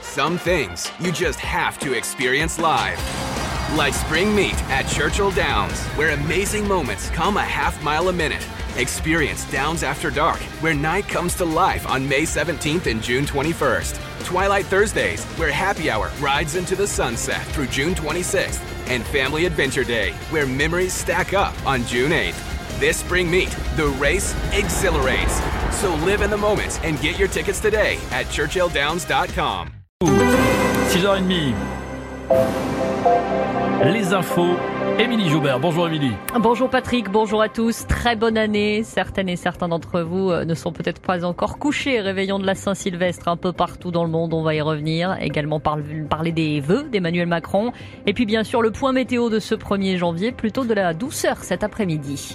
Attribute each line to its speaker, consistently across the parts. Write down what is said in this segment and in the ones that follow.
Speaker 1: Some things you just have to experience live. Like spring meet at Churchill Downs, where amazing moments come a half mile a minute. Experience Downs After Dark, where night comes to life on May 17th and June 21st. Twilight Thursdays, where happy hour rides into the sunset through June 26th. And Family Adventure Day, where memories stack up on June 8th. This spring meet, the race exhilarates. So live in the moment and get your tickets today at churchilldowns.com.
Speaker 2: 6h30. Les infos, Émilie Joubert. Bonjour Émilie.
Speaker 3: Bonjour Patrick, bonjour à tous. Très bonne année. Certaines et certains d'entre vous ne sont peut-être pas encore couchés. Réveillon de la Saint-Sylvestre un peu partout dans le monde, on va y revenir. Également parler des vœux d'Emmanuel Macron. Et puis bien sûr le point météo de ce 1er janvier, plutôt de la douceur cet après-midi.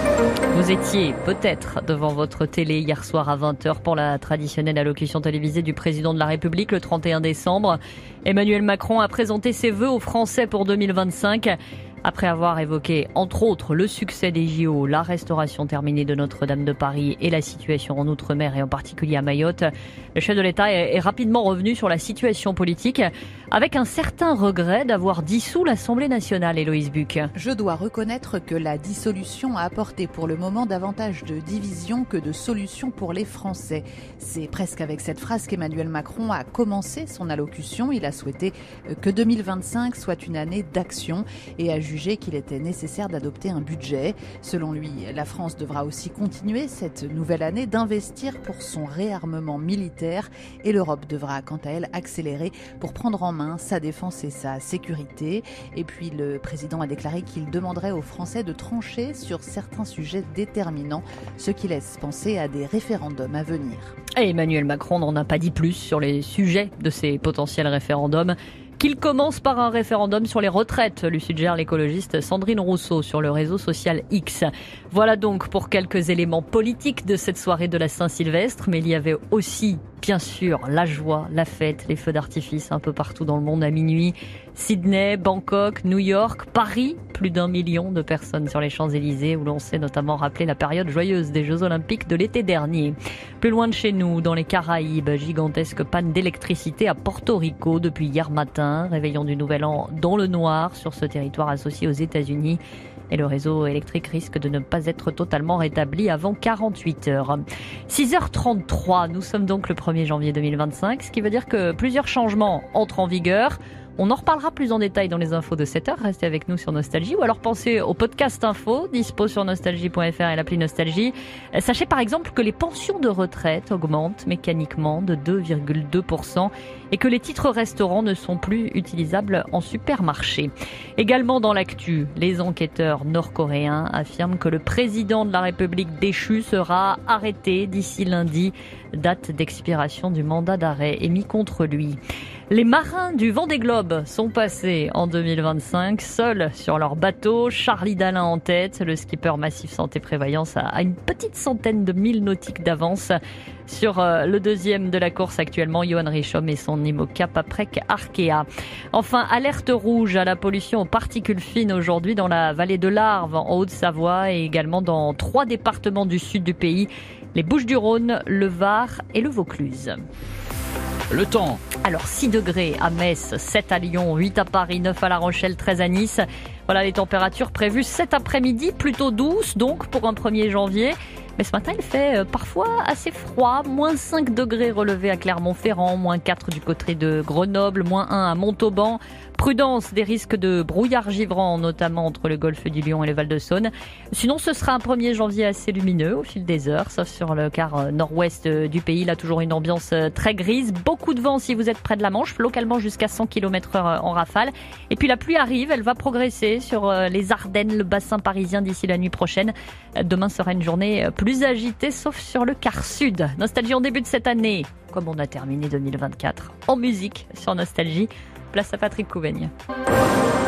Speaker 3: Vous étiez peut-être devant votre télé hier soir à 20h pour la traditionnelle allocution télévisée du président de la République le 31 décembre. Emmanuel Macron a présenté ses vœux aux Français pour 2025. Après avoir évoqué, entre autres, le succès des JO, la restauration terminée de Notre-Dame de Paris et la situation en Outre-mer et en particulier à Mayotte, le chef de l'État est rapidement revenu sur la situation politique avec un certain regret d'avoir dissous l'Assemblée nationale, Héloïse Buck.
Speaker 4: Je dois reconnaître que la dissolution a apporté pour le moment davantage de division que de solutions pour les Français. C'est presque avec cette phrase qu'Emmanuel Macron a commencé son allocution. Il a souhaité que 2025 soit une année d'action et a jugé qu'il était nécessaire d'adopter un budget. Selon lui, la France devra aussi continuer cette nouvelle année d'investir pour son réarmement militaire et l'Europe devra quant à elle accélérer pour prendre en main sa défense et sa sécurité. Et puis le président a déclaré qu'il demanderait aux Français de trancher sur certains sujets déterminants, ce qui laisse penser à des référendums à venir.
Speaker 3: Et Emmanuel Macron n'en a pas dit plus sur les sujets de ces potentiels référendums. Qu'il commence par un référendum sur les retraites, lui suggère l'écologiste Sandrine Rousseau sur le réseau social X. Voilà donc pour quelques éléments politiques de cette soirée de la Saint-Sylvestre, mais il y avait aussi, bien sûr, la joie, la fête, les feux d'artifice un peu partout dans le monde à minuit. Sydney, Bangkok, New York, Paris, plus d'1 million de personnes sur les Champs-Élysées où l'on sait notamment rappeler la période joyeuse des Jeux Olympiques de l'été dernier. Plus loin de chez nous, dans les Caraïbes, gigantesque panne d'électricité à Porto Rico depuis hier matin. Réveillon du Nouvel An dans le noir sur ce territoire associé aux États-Unis. Et le réseau électrique risque de ne pas être totalement rétabli avant 48 heures. 6h33, nous sommes donc le 1er janvier 2025, ce qui veut dire que plusieurs changements entrent en vigueur. On en reparlera plus en détail dans les infos de 7h. Restez avec nous sur Nostalgie ou alors pensez au podcast info dispo sur nostalgie.fr et l'appli Nostalgie. Sachez par exemple que les pensions de retraite augmentent mécaniquement de 2,2% et que les titres restaurants ne sont plus utilisables en supermarché. Également dans l'actu, les enquêteurs nord-coréens affirment que le président de la République déchu sera arrêté d'ici lundi, date d'expiration du mandat d'arrêt émis contre lui. Les marins du Vendée Globe sont passés en 2025 seuls sur leur bateau. Charlie Dalin en tête. Le skipper Massif Santé Prévoyance a une petite centaine de milles nautiques d'avance sur le deuxième de la course actuellement, Johan Richomme et son IMOCA Paprec Arkea. Enfin, alerte rouge à la pollution aux particules fines aujourd'hui dans la vallée de l'Arve en Haute-Savoie et également dans 3 départements du sud du pays, les Bouches-du-Rhône, le Var et le Vaucluse.
Speaker 2: Le temps.
Speaker 3: Alors 6 degrés à Metz, 7 à Lyon, 8 à Paris, 9 à La Rochelle, 13 à Nice. Voilà les températures prévues cet après-midi, plutôt douces donc pour un 1er janvier. Mais ce matin, il fait parfois assez froid. Moins 5 degrés relevés à Clermont-Ferrand, moins 4 du côté de Grenoble, moins 1 à Montauban. Prudence, des risques de brouillard givrant, notamment entre le golfe du Lion et le Val-de-Saône. Sinon, ce sera un 1er janvier assez lumineux au fil des heures, sauf sur le quart nord-ouest du pays. Là, toujours une ambiance très grise. Beaucoup de vent si vous êtes près de la Manche, localement jusqu'à 100 km/h en rafale. Et puis la pluie arrive, elle va progresser sur les Ardennes, le bassin parisien d'ici la nuit prochaine. Demain sera une journée plus agitée, sauf sur le quart sud. Nostalgie en début de cette année, comme on a terminé 2024, en musique sur Nostalgie. Place à Patrick Couvaigne.